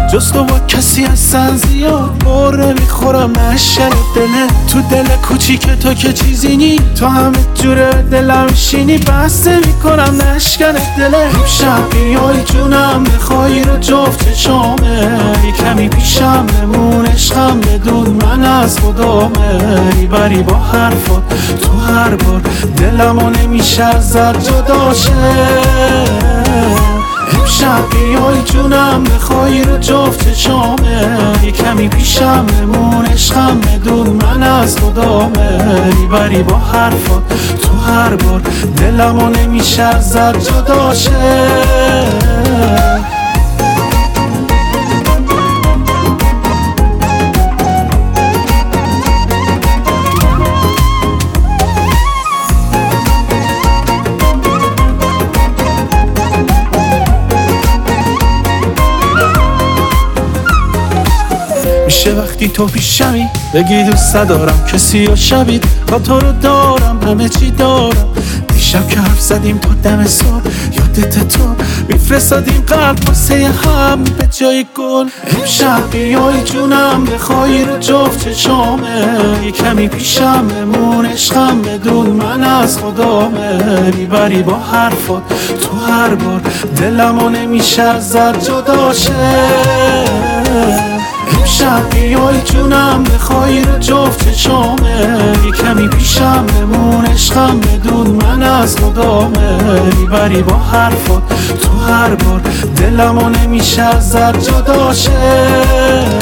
جز تو با کسی هستن زیاد بره میخورم نشکن دله تو دل کوچیک تو که چیزی نی تو همه جوره دلم شینی بسته میکنم نشکن دله شب بیای جونم بخوای رو جفت چشامه کمی پیشم بمون عشقم بدون من از خدامه میبری با حرفات تو هر بار دلمو نمیشه ازت جدا شه امشب بیای جونم بخوای رو جفت چشامه کمی پیشم بمون عشقم بدون من از خدامه میبری با حرفات تو هر بار دلمو نمیشه ازت جدا شه میشه وقتی تو پیشمی بگی دوست دارم کسی و شبید با تو رو دارم همه چی دارم دیشب که حرف زدیم تا دم صبح یادت تو میفرستادیم قلب واسه هم به جای گل امشب بیای جونم بخوای رو جفت چشامه کمی پیشم بمون عشقم بدون من از خدامه میبری با حرفات تو هر بار دلمو نمیشه ازت جدا شه امشب بیای جونم بخوای رو جفت چشامه کمی پیشم بمون عشقم بدون من از خدامه میبری با حرفات تو هر بار دلمو نمیشه ازت جدا شه